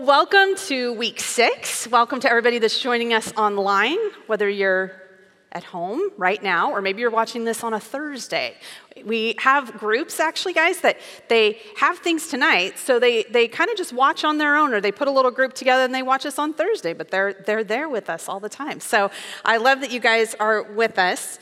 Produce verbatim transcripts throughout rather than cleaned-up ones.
welcome to week six. Welcome to everybody that's joining us online, whether you're at home right now or maybe you're watching this on a Thursday. We have groups, actually, guys, that they have things tonight, so they, they kind of just watch on their own, or they put a little group together and they watch us on Thursday, but they're, they're there with us all the time. So I love that you guys are with us.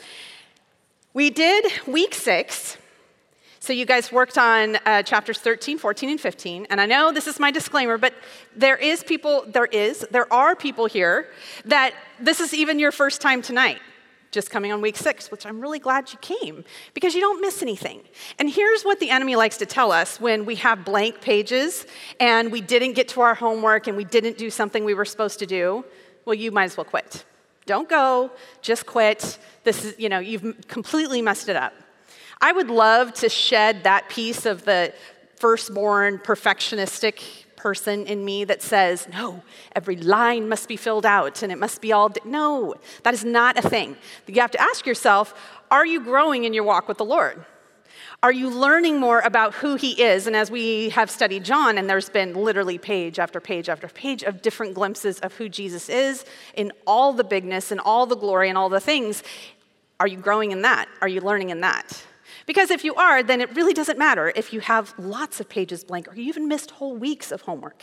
We did week six. So you guys worked on uh, chapters thirteen, fourteen, and fifteen, and I know this is my disclaimer, but there is people, there is, there are people here that this is even your first time tonight, just coming on week six, which I'm really glad you came, because you don't miss anything. And here's what the enemy likes to tell us when we have blank pages, and we didn't get to our homework, and we didn't do something we were supposed to do. Well, you might as well quit. Don't go, just quit. This is, you know, you've completely messed it up. I would love to shed that piece of the firstborn perfectionistic person in me that says, no, every line must be filled out and it must be all, di-. No, that is not a thing. You have to ask yourself, are you growing in your walk with the Lord? Are you learning more about who he is? And as we have studied John, and there's been literally page after page after page of different glimpses of who Jesus is in all the bigness and all the glory and all the things, are you growing in that? Are you learning in that? Because if you are, then it really doesn't matter if you have lots of pages blank or you even missed whole weeks of homework.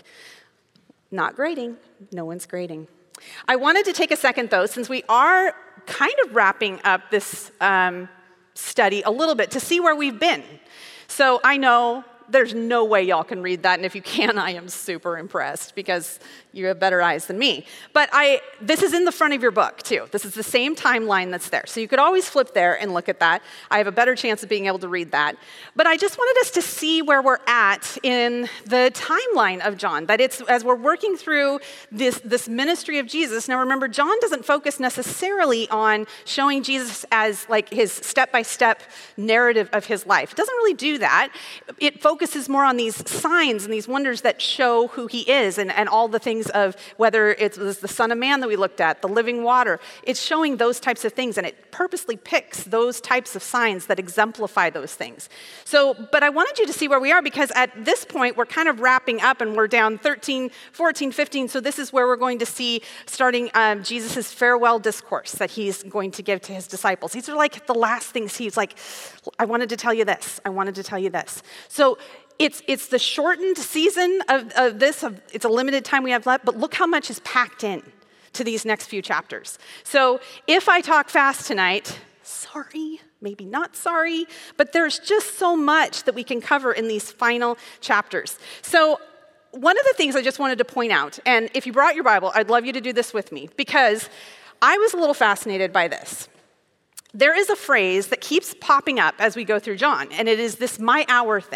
Not grading. No one's grading. I wanted to take a second, though, since we are kind of wrapping up this um, study a little bit to see where we've been. So I know there's no way y'all can read that, and if you can, I am super impressed because you have better eyes than me. But I, this is in the front of your book, too. This is the same timeline that's there. So you could always flip there and look at that. I have a better chance of being able to read that. But I just wanted us to see where we're at in the timeline of John, that it's, as we're working through this, this ministry of Jesus. Now remember, John doesn't focus necessarily on showing Jesus as like his step-by-step narrative of his life. It doesn't really do that. It focuses more on these signs and these wonders that show who he is and, and all the things of whether it was the Son of Man that we looked at, the living water. It's showing those types of things, and it purposely picks those types of signs that exemplify those things. So, but I wanted you to see where we are, because at this point, we're kind of wrapping up, and we're down thirteen, fourteen, fifteen, so this is where we're going to see starting um, Jesus' farewell discourse that he's going to give to his disciples. These are like the last things he's like, I wanted to tell you this, I wanted to tell you this. So, It's it's the shortened season of, of this. Of, it's a limited time we have left, but look how much is packed in to these next few chapters. So if I talk fast tonight, sorry, maybe not sorry, but there's just so much that we can cover in these final chapters. So one of the things I just wanted to point out, and if you brought your Bible, I'd love you to do this with me, because I was a little fascinated by this. There is a phrase that keeps popping up as we go through John, and it is this my hour thing.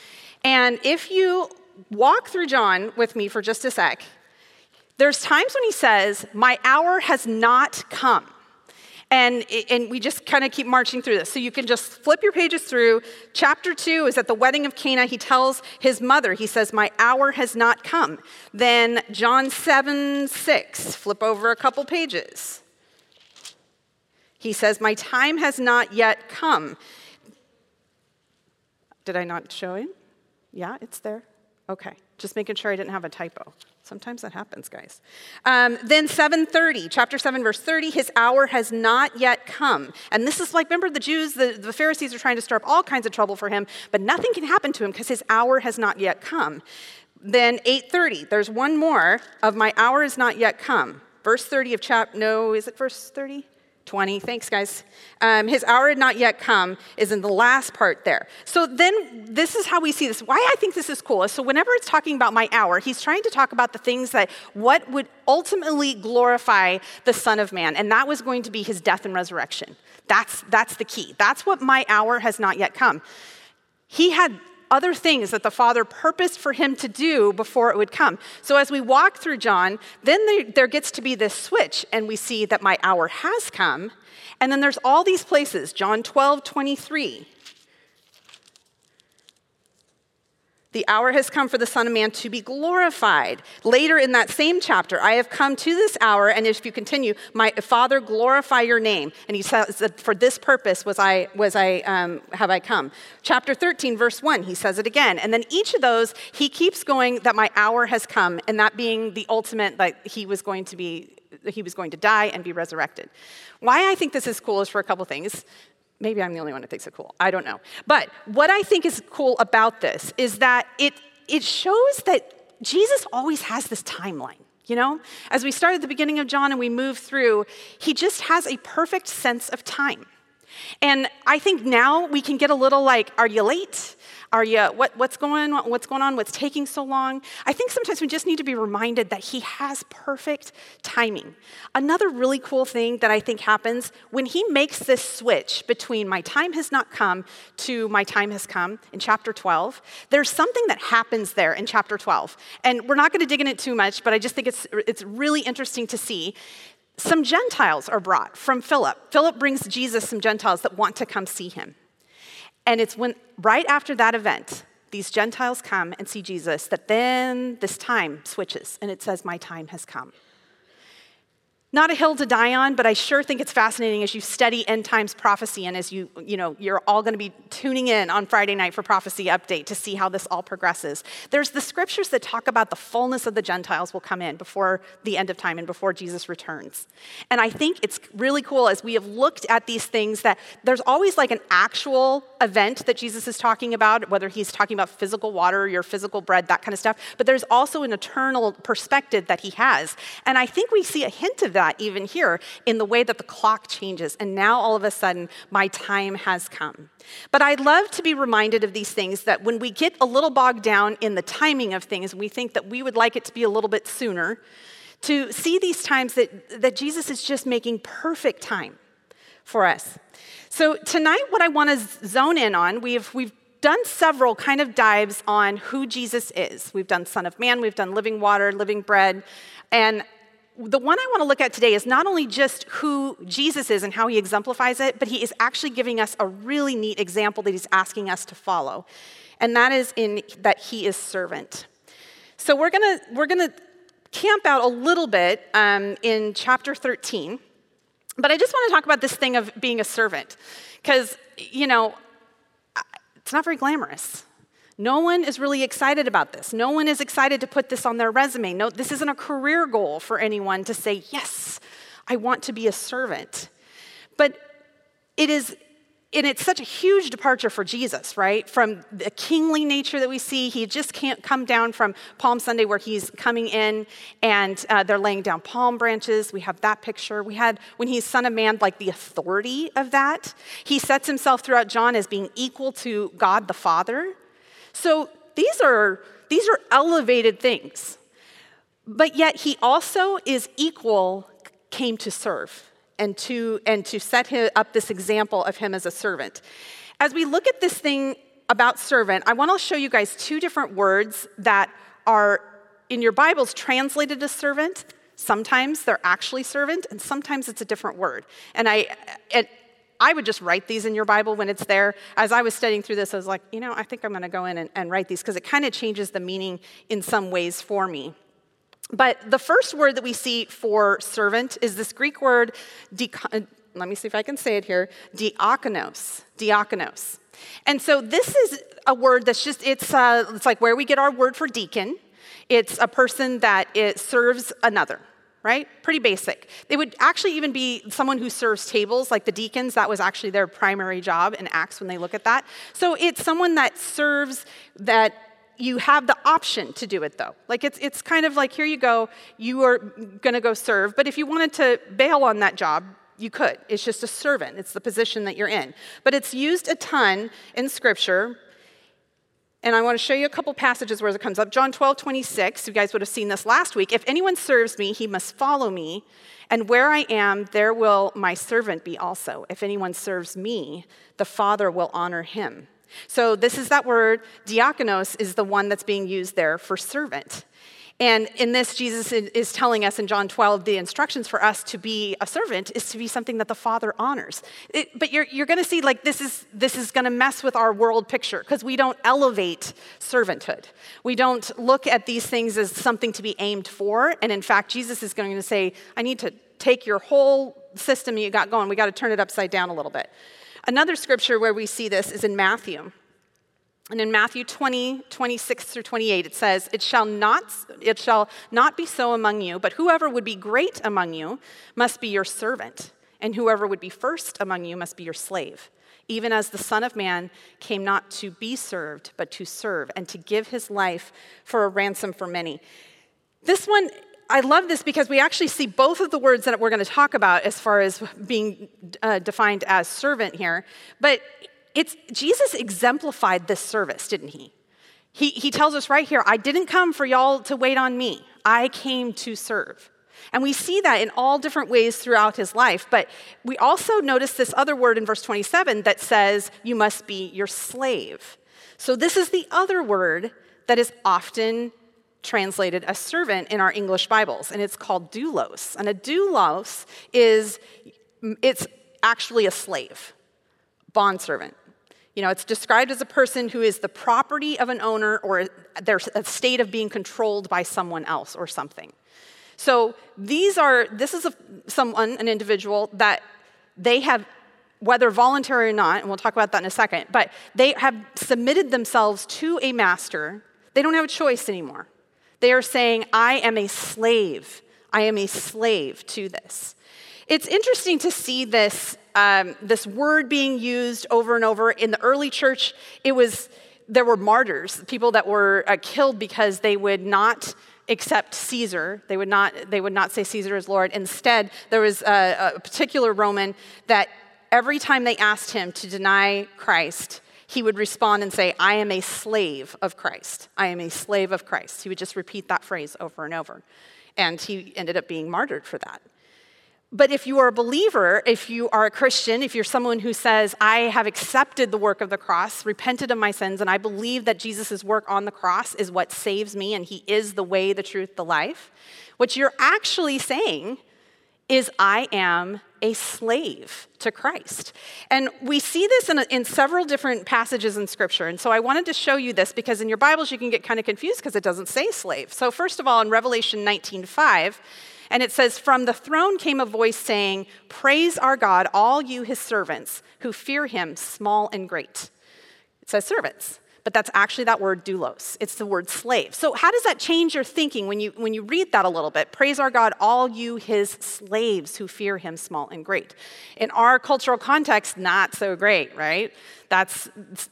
And if you walk through John with me for just a sec, there's times when he says, my hour has not come. And, and we just kind of keep marching through this. So you can just flip your pages through. Chapter two is at the wedding of Cana. He tells his mother, he says, my hour has not come. Then John seven, six, flip over a couple pages. He says, my time has not yet come. Did I not show him? Yeah, it's there. Okay, just making sure I didn't have a typo. Sometimes that happens, guys. Um, then seven thirty, chapter seven, verse thirty, his hour has not yet come. And this is like, remember the Jews, the, the Pharisees are trying to stir up all kinds of trouble for him, but nothing can happen to him because his hour has not yet come. Then eight thirty, there's one more of my hour is not yet come. Verse thirty of chapter, no, is it verse thirty? twenty, thanks guys. Um, his hour had not yet come is in the last part there. So then this is how we see this. Why I think this is cool is, so whenever it's talking about my hour, he's trying to talk about the things that, what would ultimately glorify the Son of Man, and that was going to be his death and resurrection. That's, that's the key. That's what my hour has not yet come. He had other things that the Father purposed for him to do before it would come. So as we walk through John, then there, there gets to be this switch, and we see that my hour has come, and then there's all these places, John twelve, twenty-three. The hour has come for the Son of Man to be glorified. Later in that same chapter, I have come to this hour, and if you continue, my Father, glorify your name. And he says that for this purpose was I, was I, um, have I come. Chapter thirteen, verse one, he says it again. And then each of those, he keeps going that my hour has come, and that being the ultimate, like he was going to be, he was going to die and be resurrected. Why I think this is cool is for a couple things. Maybe I'm the only one who thinks it cool. I don't know. But what I think is cool about this is that it, it shows that Jesus always has this timeline, you know? As we start at the beginning of John and we move through, he just has a perfect sense of time. And I think now we can get a little like, are you late? Are you, what, what's going on? What's going on? What's taking so long? I think sometimes we just need to be reminded that he has perfect timing. Another really cool thing that I think happens when he makes this switch between my time has not come to my time has come in chapter twelve, there's something that happens there in chapter twelve. And we're not going to dig in it too much, but I just think it's, it's really interesting to see. Some Gentiles are brought from Philip. Philip brings Jesus some Gentiles that want to come see him. And it's when, right after that event, these Gentiles come and see Jesus, that then this time switches, and it says, my time has come. Not a hill to die on, but I sure think it's fascinating as you study end times prophecy and as you, you know, you're all going to be tuning in on Friday night for Prophecy Update to see how this all progresses. There's the scriptures that talk about the fullness of the Gentiles will come in before the end of time and before Jesus returns. And I think it's really cool as we have looked at these things that there's always like an actual event that Jesus is talking about, whether he's talking about physical water, your physical bread, that kind of stuff, but there's also an eternal perspective that he has. And I think we see a hint of that even here in the way that the clock changes. And now all of a sudden, my time has come. But I'd love to be reminded of these things that when we get a little bogged down in the timing of things, we think that we would like it to be a little bit sooner, to see these times that, that Jesus is just making perfect time for us. So tonight, what I want to zone in on, we've, we've done several kind of dives on who Jesus is. We've done Son of Man, we've done living water, living bread, and the one I want to look at today is not only just who Jesus is and how he exemplifies it, but he is actually giving us a really neat example that he's asking us to follow. And that is in that he is servant. So we're gonna we're gonna camp out a little bit um, in chapter thirteen, but I just want to talk about this thing of being a servant, because you know it's not very glamorous. No one is really excited about this. No one is excited to put this on their resume. No, this isn't a career goal for anyone to say, yes, I want to be a servant. But it is, and it's such a huge departure for Jesus, right? From the kingly nature that we see, he just can't come down from Palm Sunday where he's coming in and uh, they're laying down palm branches. We have that picture. We had, when he's Son of Man, like the authority of that. He sets himself throughout John as being equal to God the Father. So these are, these are elevated things, but yet he also is equal, came to serve and to, and to set him up this example of him as a servant. As we look at this thing about servant, I want to show you guys two different words that are in your Bibles translated as servant. Sometimes they're actually servant, and sometimes it's a different word. And I, and I would just write these in your Bible when it's there. As I was studying through this, I was like, you know, I think I'm going to go in and, and write these because it kind of changes the meaning in some ways for me. But the first word that we see for servant is this Greek word, diak- let me see if I can say it here, diakonos, diakonos. And so this is a word that's just, it's, uh, it's like where we get our word for deacon. It's a person that it serves another. Right? Pretty basic. It would actually even be someone who serves tables, like the deacons. That was actually their primary job in Acts when they look at that. So it's someone that serves, that you have the option to do it though. Like it's it's kind of like, here you go, you are gonna go serve. But if you wanted to bail on that job, you could. It's just a servant. It's the position that you're in. But it's used a ton in Scripture. And I want to show you a couple passages where it comes up. John twelve, twenty-six, you guys would have seen this last week. If anyone serves me, he must follow me. And where I am, there will my servant be also. If anyone serves me, the Father will honor him. So this is that word, diakonos, is the one that's being used there for servant. And in this, Jesus is telling us in John twelve, the instructions for us to be a servant is to be something that the Father honors. It, but you're, you're going to see, like, this is, this is going to mess with our world picture because we don't elevate servanthood. We don't look at these things as something to be aimed for. And in fact, Jesus is going to say, I need to take your whole system you got going. We got to turn it upside down a little bit. Another scripture where we see this is in Matthew. And in Matthew twenty, twenty-six through twenty-eight, it says, it shall not, it shall not be so among you, but whoever would be great among you must be your servant, and whoever would be first among you must be your slave, even as the Son of Man came not to be served, but to serve, and to give his life for a ransom for many. This one, I love this because we actually see both of the words that we're going to talk about as far as being uh, defined as servant here, but It's, Jesus exemplified this service, didn't he? he? He tells us right here, I didn't come for y'all to wait on me. I came to serve. And we see that in all different ways throughout his life. But we also notice this other word in verse twenty-seven that says, you must be your slave. So this is the other word that is often translated as servant in our English Bibles. And it's called doulos. And a doulos is, it's actually a slave, bondservant. You know, it's described as a person who is the property of an owner or there's a state of being controlled by someone else or something. So these are, this is a, someone, an individual that they have, whether voluntary or not, and we'll talk about that in a second, but they have submitted themselves to a master. They don't have a choice anymore. They are saying, I am a slave. I am a slave to this. It's interesting to see this Um, this word being used over and over. In the early church, it was, there were martyrs, people that were uh, killed because they would not accept Caesar. They would not, they would not say Caesar is Lord. Instead, there was a, a particular Roman that every time they asked him to deny Christ, he would respond and say, I am a slave of Christ. I am a slave of Christ. He would just repeat that phrase over and over. And he ended up being martyred for that. But if you are a believer, if you are a Christian, if you're someone who says, I have accepted the work of the cross, repented of my sins, and I believe that Jesus' work on the cross is what saves me, and he is the way, the truth, the life, what you're actually saying is, I am a slave to Christ. And we see this in, a, in several different passages in Scripture. And so I wanted to show you this because in your Bibles you can get kind of confused because it doesn't say slave. So first of all, in Revelation nineteen five, and it says, from the throne came a voice saying, praise our God, all you his servants who fear him, small and great. It says servants, but that's actually that word doulos. It's the word slave. So how does that change your thinking when you, when you read that a little bit? Praise our God, all you his slaves who fear him, small and great. In our cultural context, not so great, right? That's,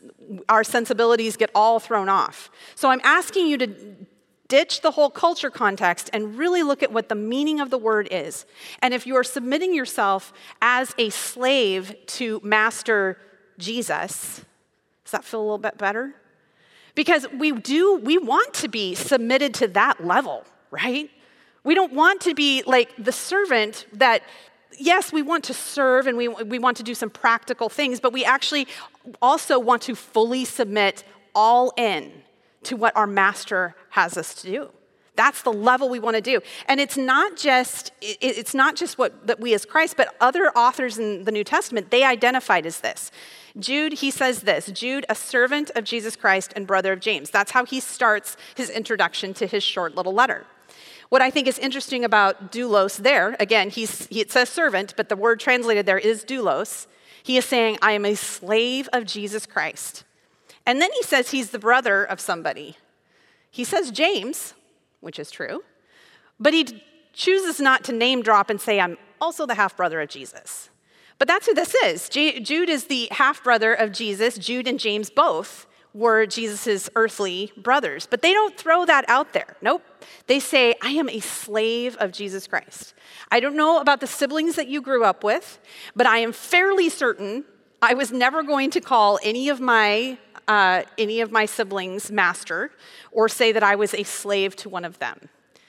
our sensibilities get all thrown off. So I'm asking you to ditch the whole culture context and really look at what the meaning of the word is. And if you are submitting yourself as a slave to Master Jesus, does that feel a little bit better? Because we do, we want to be submitted to that level, right? We don't want to be like the servant that, yes, we want to serve and we, we want to do some practical things, but we actually also want to fully submit all in to what our master has us to do. That's the level we want to do. And it's not just it's not just what that we as Christ, but other authors in the New Testament, they identified as this. Jude, he says this, Jude, a servant of Jesus Christ and brother of James. That's how he starts his introduction to his short little letter. What I think is interesting about doulos there, again, he's, he, it says servant, but the word translated there is doulos. He is saying, I am a slave of Jesus Christ. And then he says he's the brother of somebody. He says James, which is true, but he chooses not to name drop and say, I'm also the half-brother of Jesus. But that's who this is. J- Jude is the half-brother of Jesus. Jude and James both were Jesus' earthly brothers. But they don't throw that out there. Nope. They say, I am a slave of Jesus Christ. I don't know about the siblings that you grew up with, but I am fairly certain I was never going to call any of my Uh, any of my siblings master or say that I was a slave to one of them.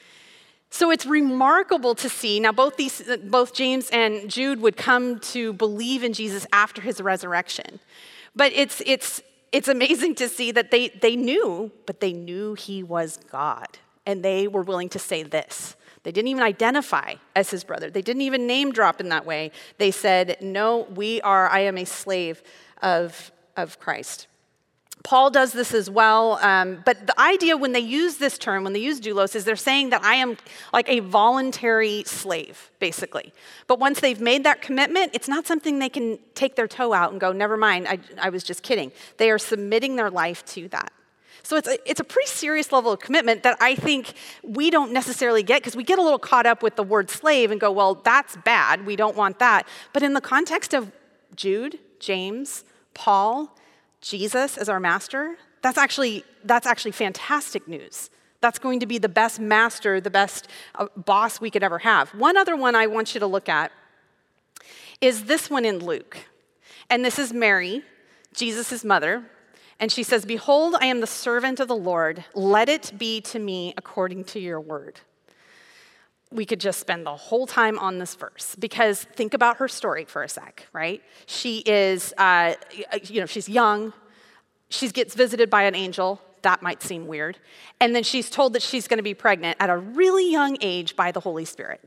So it's remarkable to see, now both these, both James and Jude would come to believe in Jesus after his resurrection. But it's, it's, it's amazing to see that they, they knew, but they knew he was God. and they were willing to say this. They didn't even identify as his brother. They didn't even name drop in that way. They said, no, we are, I am a slave of, of Christ. Paul does this as well, um, but the idea when they use this term, when they use doulos, is they're saying that I am like a voluntary slave, basically. But once they've made that commitment, it's not something they can take their toe out and go, never mind, I, I was just kidding. They are submitting their life to that. So it's a, it's a pretty serious level of commitment that I think we don't necessarily get, because we get a little caught up with the word slave and go, well, that's bad, we don't want that. But in the context of Jude, James, Paul, Jesus as our master, that's actually, that's actually fantastic news. That's going to be the best master, the best uh, boss we could ever have. One other one I want you to look at is this one in Luke. And this is Mary, Jesus' mother. And she says, behold, I am the servant of the Lord. Let it be to me according to your word. We could just spend the whole time on this verse, because think about her story for a sec, right? She is, uh, you know, she's young. She gets visited by an angel. That might seem weird. And then she's told that she's going to be pregnant at a really young age by the Holy Spirit.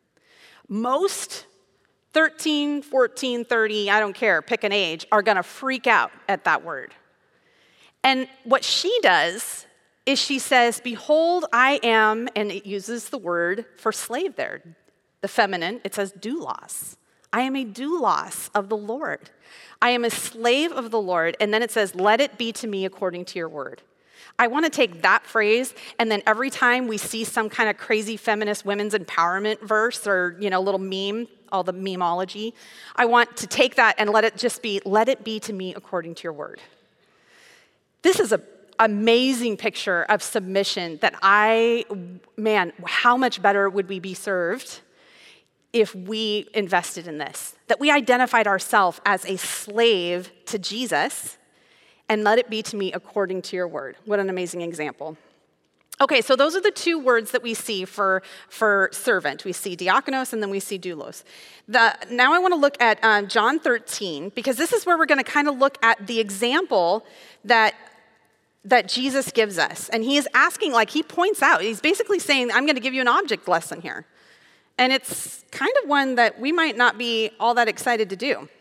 Most thirteen, fourteen, thirty, I don't care, pick an age, are going to freak out at that word. And what she does is she says, behold, I am, and it uses the word for slave there, the feminine, it says doulos. I am a doulos of the Lord. I am a slave of the Lord. And then it says, let it be to me according to your word. I want to take that phrase, and then every time we see some kind of crazy feminist women's empowerment verse or, you know, little meme, all the memeology, I want to take that and let it just be, let it be to me according to your word. This is an amazing picture of submission that I, man, how much better would we be served if we invested in this? That we identified ourselves as a slave to Jesus, and let it be to me according to your word. What an amazing example. Okay, so those are the two words that we see for, for servant. We see diakonos and then we see doulos. The, now I want to look at um, John thirteen, because this is where we're going to kind of look at the example that that Jesus gives us. And he is asking, like he points out, he's basically saying, I'm going to give you an object lesson here. And it's kind of one that we might not be all that excited to do.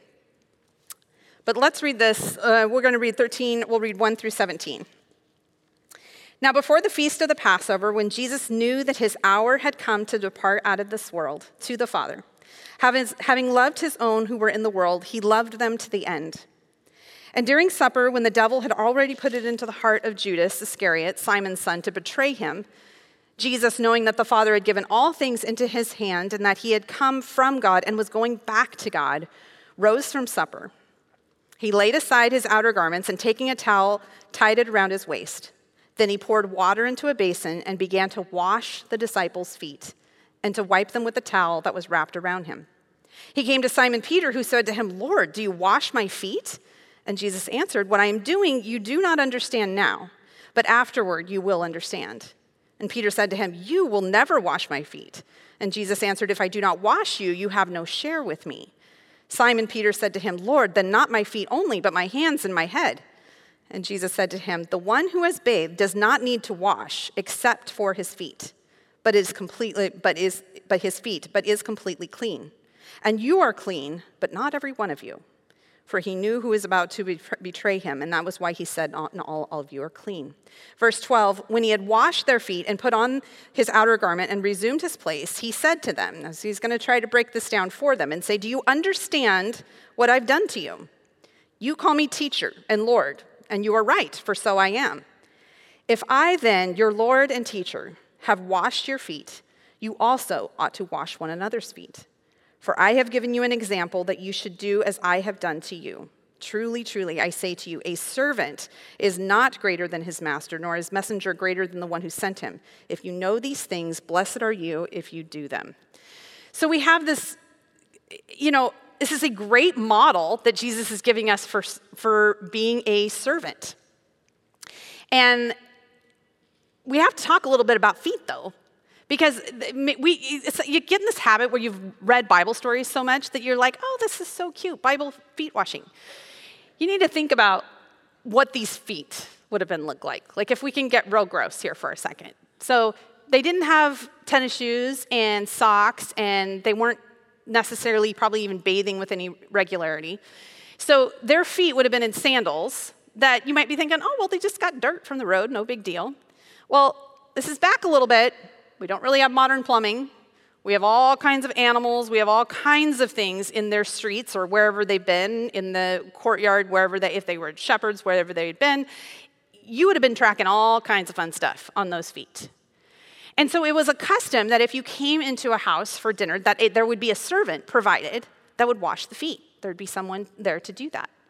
But let's read this. Uh, we're going to read thirteen, we'll read one through seventeen. Now before the feast of the Passover, when Jesus knew that his hour had come to depart out of this world to the Father, having, having loved his own who were in the world, he loved them to the end. And during supper, when the devil had already put it into the heart of Judas Iscariot, Simon's son, to betray him, Jesus, knowing that the Father had given all things into his hand and that he had come from God and was going back to God, rose from supper. He laid aside his outer garments and taking a towel, tied it around his waist. Then he poured water into a basin and began to wash the disciples' feet and to wipe them with the towel that was wrapped around him. He came to Simon Peter, who said to him, Lord, do you wash my feet? And Jesus answered, what I am doing you do not understand now, but afterward you will understand. And Peter said to him, you will never wash my feet. And Jesus answered, if I do not wash you, you have no share with me. Simon Peter said to him, Lord, then not my feet only, but my hands and my head. And Jesus said to him, the one who has bathed does not need to wash except for his feet, but is completely, but is, but his feet, but is completely clean. And you are clean, but not every one of you. For he knew who was about to betray him, and that was why he said, not all, all of you are clean. Verse twelve, when he had washed their feet and put on his outer garment and resumed his place, he said to them, so he's going to try to break this down for them and say, do you understand what I've done to you? You call me teacher and Lord, and you are right, for so I am. If I then, your Lord and teacher, have washed your feet, you also ought to wash one another's feet. For I have given you an example that you should do as I have done to you. Truly, truly, I say to you, a servant is not greater than his master, nor his messenger greater than the one who sent him. If you know these things, blessed are you if you do them. So we have this, you know, this is a great model that Jesus is giving us for, for being a servant. And we have to talk a little bit about feet, though. Because we, it's, you get in this habit where you've read Bible stories so much that you're like, oh, this is so cute, Bible feet washing. You need to think about what these feet would have been look like. Like if we can get real gross here for a second. So they didn't have tennis shoes and socks, and they weren't necessarily probably even bathing with any regularity. So their feet would have been in sandals that you might be thinking, oh, well, they just got dirt from the road, no big deal. Well, this is back a little bit. We don't really have modern plumbing. We have all kinds of animals. We have all kinds of things in their streets or wherever they've been, in the courtyard, wherever they, if they were shepherds, wherever they had been. You would have been tracking all kinds of fun stuff on those feet. And so it was a custom that if you came into a house for dinner, that it, there would be a servant provided that would wash the feet. There'd be someone there to do that.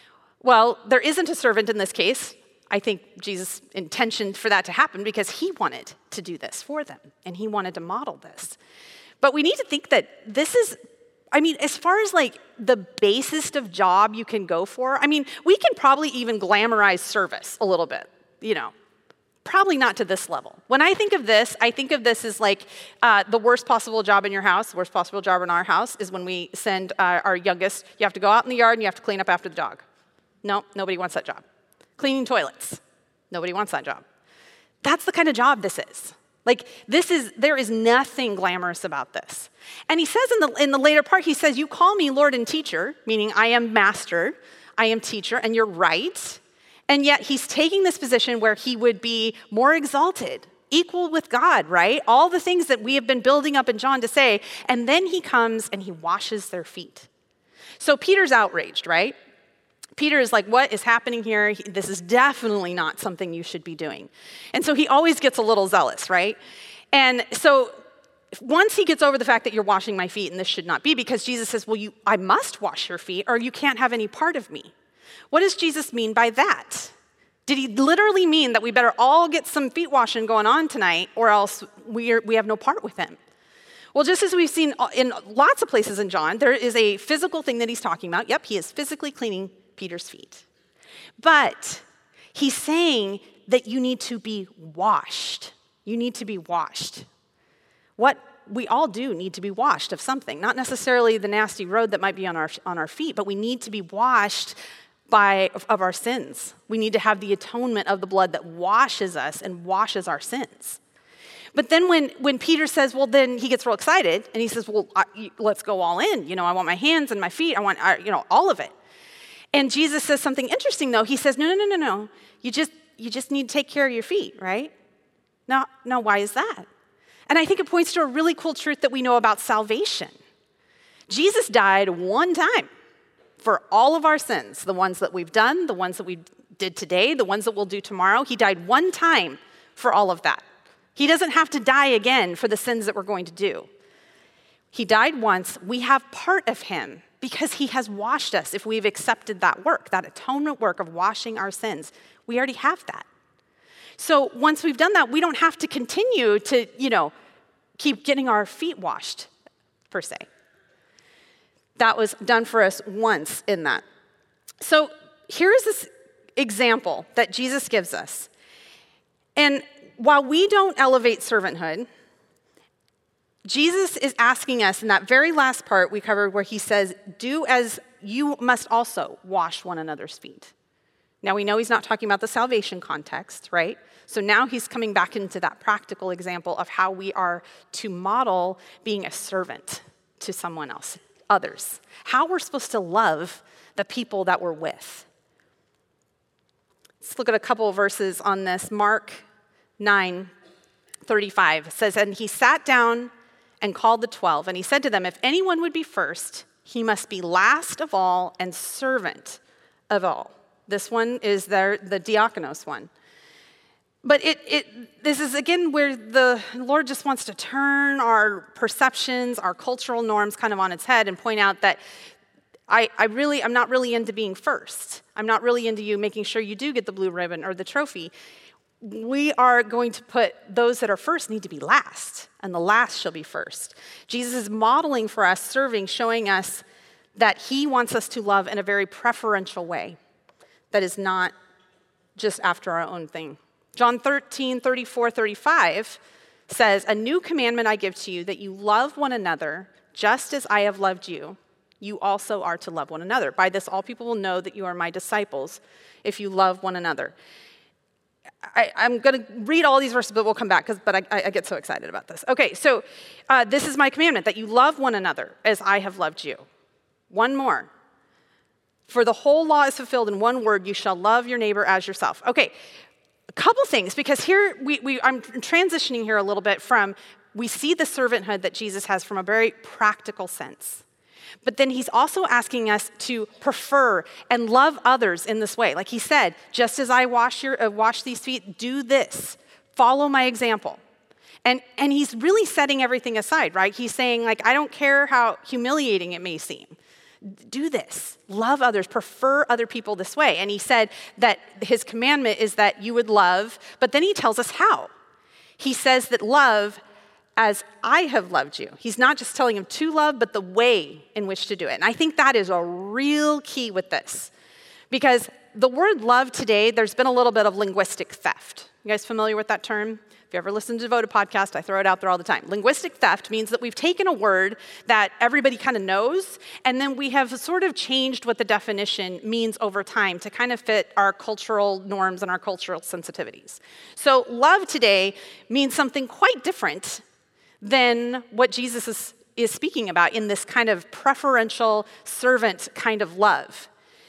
Well, there isn't a servant in this case. I think Jesus intentioned for that to happen because he wanted to do this for them, and he wanted to model this. But we need to think that this is, I mean, as far as like the basest of job you can go for, I mean, we can probably even glamorize service a little bit, you know. Probably not to this level. When I think of this, I think of this as like uh, the worst possible job in your house. The worst possible job in our house is when we send uh, our youngest, you have to go out in the yard and you have to clean up after the dog. No, nobody wants that job. Cleaning toilets. Nobody wants that job. That's the kind of job this is. Like this is, there is nothing glamorous about this. And he says in the, in the later part, he says, you call me Lord and teacher, meaning I am master, I am teacher, and you're right. And yet he's taking this position where he would be more exalted, equal with God, right? All the things that we have been building up in John to say, and then he comes and he washes their feet. So Peter's outraged, right? Peter is like, what is happening here? This is definitely not something you should be doing. And so he always gets a little zealous, right? And so once he gets over the fact that you're washing my feet and this should not be, because Jesus says, well, you, I must wash your feet or you can't have any part of me. What does Jesus mean by that? Did he literally mean that we better all get some feet washing going on tonight or else we, are, we have no part with him? Well, just as we've seen in lots of places in John, there is a physical thing that he's talking about. Yep, he is physically cleaning Peter's feet. But he's saying that you need to be washed. You need to be washed. What we all do need to be washed of something, not necessarily the nasty road that might be on our, on our feet, but we need to be washed by, of, of our sins. We need to have the atonement of the blood that washes us and washes our sins. But then when, when Peter says, well, then he gets real excited and he says, well, I, let's go all in. You know, I want my hands and my feet. I want, you know, all of it. And Jesus says something interesting though. He says, no, no, no, no, no. You just, you just need to take care of your feet, right? Now, now, why is that? And I think it points to a really cool truth that we know about salvation. Jesus died one time for all of our sins, the ones that we've done, the ones that we did today, the ones that we'll do tomorrow. He died one time for all of that. He doesn't have to die again for the sins that we're going to do. He died once. We have part of him because he has washed us. If we've accepted that work, that atonement work of washing our sins, we already have that. So once we've done that, we don't have to continue to, you know, keep getting our feet washed, per se. That was done for us once in that. So here's this example that Jesus gives us. And while we don't elevate servanthood, Jesus is asking us in that very last part we covered where he says, do as you must also wash one another's feet. Now we know he's not talking about the salvation context, right? So now he's coming back into that practical example of how we are to model being a servant to someone else, others. How we're supposed to love the people that we're with. Let's look at a couple of verses on this. Mark nine thirty-five says, and he sat down and called the twelve, and he said to them, if anyone would be first, he must be last of all and servant of all. This one is their, the diakonos one. But it, it, this is, again, where the Lord just wants to turn our perceptions, our cultural norms kind of on its head and point out that I, I really, I'm not really into being first. I'm not really into you making sure you do get the blue ribbon or the trophy. We are going to put those that are first need to be last, and the last shall be first. Jesus is modeling for us, serving, showing us that he wants us to love in a very preferential way that is not just after our own thing. John thirteen, thirty-four, thirty-five says, a new commandment I give to you, that you love one another just as I have loved you. You also are to love one another. By this, all people will know that you are my disciples if you love one another. I, I'm going to read all these verses, but we'll come back, because but I, I get so excited about this. Okay, so uh, this is my commandment, that you love one another as I have loved you. One more. For the whole law is fulfilled in one word, you shall love your neighbor as yourself. Okay, a couple things, because here we, we I'm transitioning here a little bit from, we see the servanthood that Jesus has from a very practical sense. But then he's also asking us to prefer and love others in this way. Like he said, just as I wash your uh, wash these feet, do this. Follow my example. And, and he's really setting everything aside, right? He's saying, like, I don't care how humiliating it may seem. Do this. Love others. Prefer other people this way. And he said that his commandment is that you would love, but then he tells us how. He says that love as I have loved you. He's not just telling him to love, but the way in which to do it. And I think that is a real key with this. Because the word love today, there's been a little bit of linguistic theft. You guys familiar with that term? If you ever listen to Devoted podcast, I throw it out there all the time. Linguistic theft means that we've taken a word that everybody kind of knows, and then we have sort of changed what the definition means over time to kind of fit our cultural norms and our cultural sensitivities. So love today means something quite different than what Jesus is, is speaking about in this kind of preferential servant kind of love.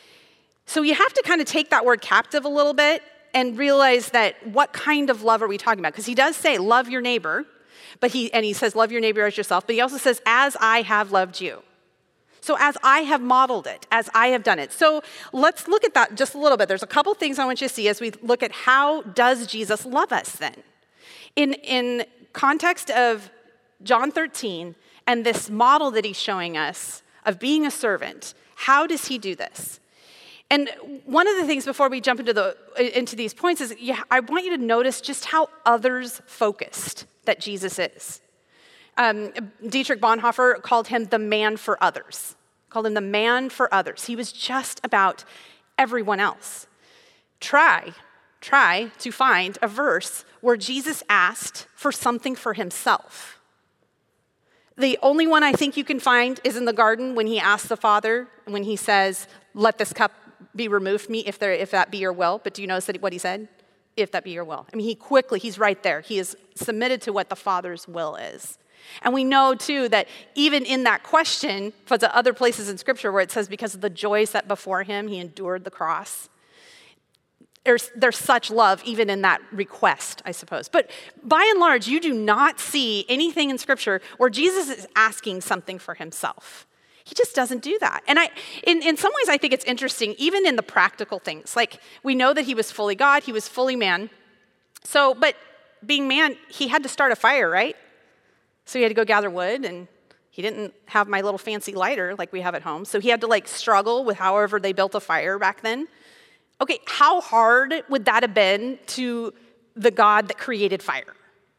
So you have to kind of take that word captive a little bit and realize that what kind of love are we talking about? Because he does say, love your neighbor, but he and he says, love your neighbor as yourself, but he also says, as I have loved you. So as I have modeled it, as I have done it. So let's look at that just a little bit. There's a couple things I want you to see as we look at how does Jesus love us then? In, in context of John thirteen, and this model that he's showing us of being a servant, how does he do this? And one of the things before we jump into the into these points is yeah, I want you to notice just how others-focused that Jesus is. Um, Dietrich Bonhoeffer called him the man for others, called him the man for others. He was just about everyone else. Try, try to find a verse where Jesus asked for something for himself. The only one I think you can find is in the garden when he asks the Father, when he says, let this cup be removed from me if, there, if that be your will. But do you notice what he said? If that be your will. I mean, he quickly, he's right there. He is submitted to what the Father's will is. And we know, too, that even in that question, for the other places in Scripture where it says, because of the joy set before him, he endured the cross. There's, there's such love even in that request, I suppose. But by and large, you do not see anything in Scripture where Jesus is asking something for himself. He just doesn't do that. And I, in, in some ways, I think it's interesting, even in the practical things. Like, we know that he was fully God, he was fully man. So, but being man, he had to start a fire, right? So he had to go gather wood, and he didn't have my little fancy lighter like we have at home. So he had to, like, struggle with however they built a fire back then. Okay, how hard would that have been to the God that created fire?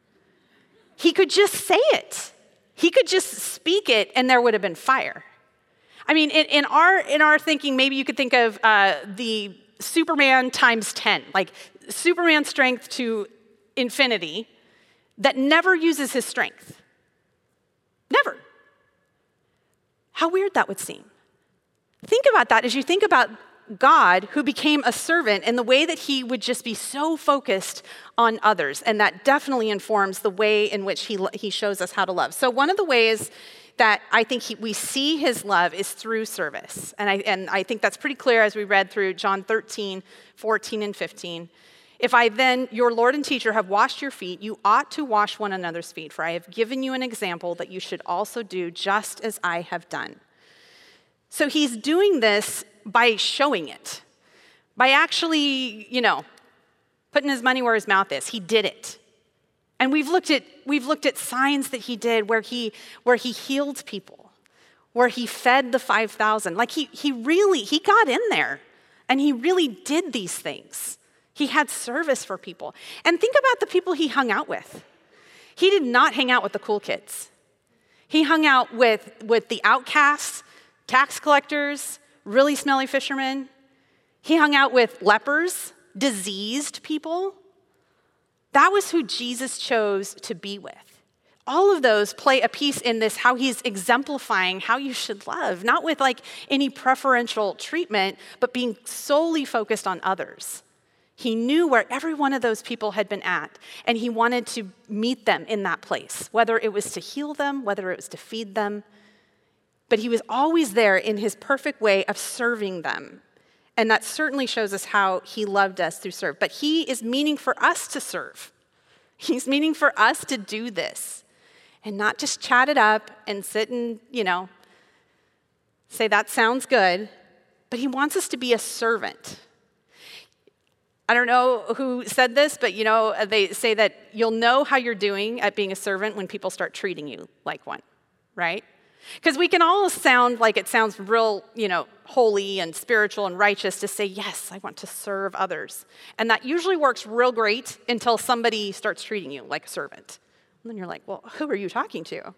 He could just say it. He could just speak it, and there would have been fire. I mean, in, in our in our thinking, maybe you could think of uh, the Superman times ten, like Superman strength to infinity, that never uses his strength. Never. How weird that would seem. Think about that as you think about God who became a servant and the way that he would just be so focused on others. And that definitely informs the way in which he, he shows us how to love. So one of the ways that I think he, we see his love is through service. And I, and I think that's pretty clear as we read through John thirteen, fourteen, and fifteen. If I then, your Lord and teacher, have washed your feet, you ought to wash one another's feet, for I have given you an example that you should also do just as I have done. So he's doing this by showing it, by actually, you know, putting his money where his mouth is. He did it. And we've looked at we've looked at signs that he did where he where he healed people, where he fed the five thousand. Like he he really he got in there and he really did these things. He had service for people. And think about the people he hung out with. He did not hang out with the cool kids. He hung out with with the outcasts, tax collectors, really smelly fishermen. He hung out with lepers, diseased people. That was who Jesus chose to be with. All of those play a piece in this, how he's exemplifying how you should love, not with like any preferential treatment, but being solely focused on others. He knew where every one of those people had been at, and he wanted to meet them in that place, whether it was to heal them, whether it was to feed them. But he was always there in his perfect way of serving them. And that certainly shows us how he loved us through serve. But he is meaning for us to serve. He's meaning for us to do this and not just chat it up and sit and, you know, say that sounds good, but he wants us to be a servant. I don't know who said this, but you know, they say that you'll know how you're doing at being a servant when people start treating you like one, right? Because we can all sound like it sounds real, you know, holy and spiritual and righteous to say, yes, I want to serve others. And that usually works real great until somebody starts treating you like a servant. And then you're like, well, who are you talking to?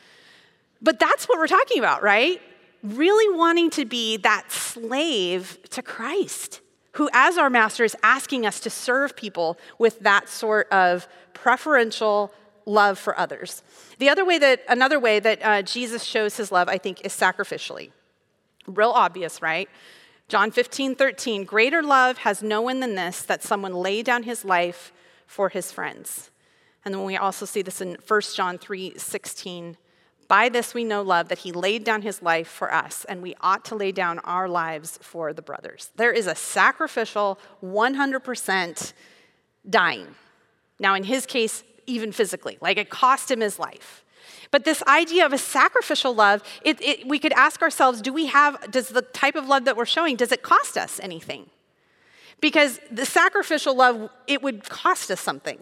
But that's what we're talking about, right? Really wanting to be that slave to Christ, who as our master is asking us to serve people with that sort of preferential love for others. The other way that, another way that uh, Jesus shows his love, I think, is sacrificially. Real obvious, right? John fifteen, thirteen, greater love has no one than this, that someone lay down his life for his friends. And then we also see this in First John three, sixteen. By this we know love, that he laid down his life for us, and we ought to lay down our lives for the brothers. There is a sacrificial, one hundred percent dying. Now, in his case, even physically, like it cost him his life. But this idea of a sacrificial love, it, it, we could ask ourselves, do we have, does the type of love that we're showing, does it cost us anything? Because the sacrificial love, it would cost us something.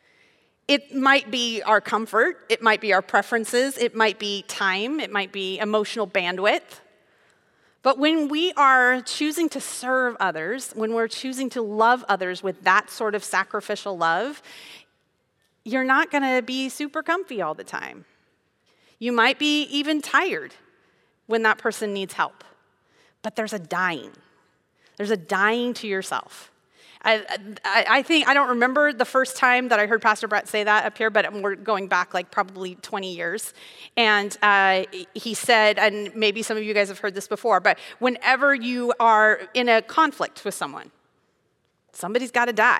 It might be our comfort, it might be our preferences, it might be time, it might be emotional bandwidth. But when we are choosing to serve others, when we're choosing to love others with that sort of sacrificial love, you're not gonna be super comfy all the time. You might be even tired when that person needs help. But there's a dying. There's a dying to yourself. I, I, I think, I don't remember the first time that I heard Pastor Brett say that up here, but we're going back like probably twenty years. And uh, he said, and maybe some of you guys have heard this before, but whenever you are in a conflict with someone, somebody's got to die.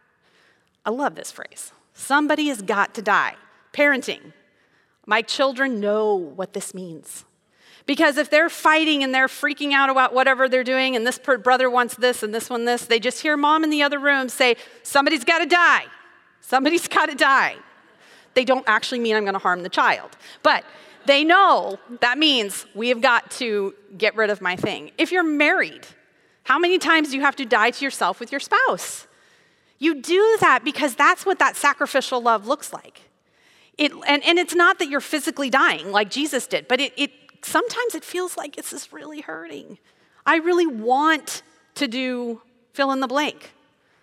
I love this phrase. Somebody has got to die. Parenting. My children know what this means. Because if they're fighting and they're freaking out about whatever they're doing, and this brother wants this and this one this, they just hear mom in the other room say, somebody's got to die. Somebody's got to die. They don't actually mean I'm going to harm the child. But they know that means we have got to get rid of my thing. If you're married, how many times do you have to die to yourself with your spouse? You do that because that's what that sacrificial love looks like. It, and, and it's not that you're physically dying like Jesus did, but it, it sometimes it feels like this is really hurting. I really want to do fill in the blank.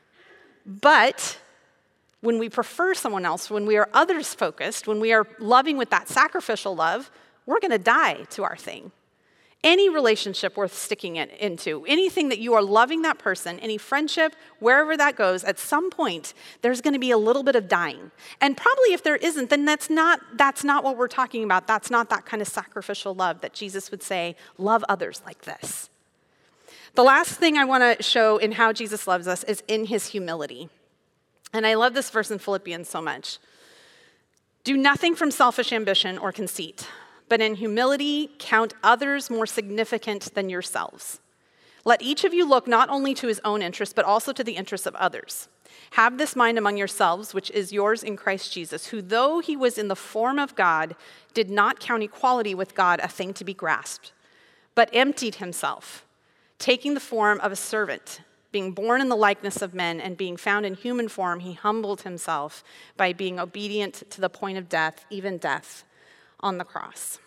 But when we prefer someone else, when we are others focused, when we are loving with that sacrificial love, we're going to die to our thing. Any relationship worth sticking it into, anything that you are loving that person, any friendship, wherever that goes, at some point, there's going to be a little bit of dying. And probably if there isn't, then that's not, that's not what we're talking about. That's not that kind of sacrificial love that Jesus would say, love others like this. The last thing I want to show in how Jesus loves us is in his humility. And I love this verse in Philippians so much. Do nothing from selfish ambition or conceit, but in humility count others more significant than yourselves. Let each of you look not only to his own interests, but also to the interests of others. Have this mind among yourselves, which is yours in Christ Jesus, who though he was in the form of God, did not count equality with God a thing to be grasped, but emptied himself, taking the form of a servant, being born in the likeness of men, and being found in human form, he humbled himself by being obedient to the point of death, even death on the cross.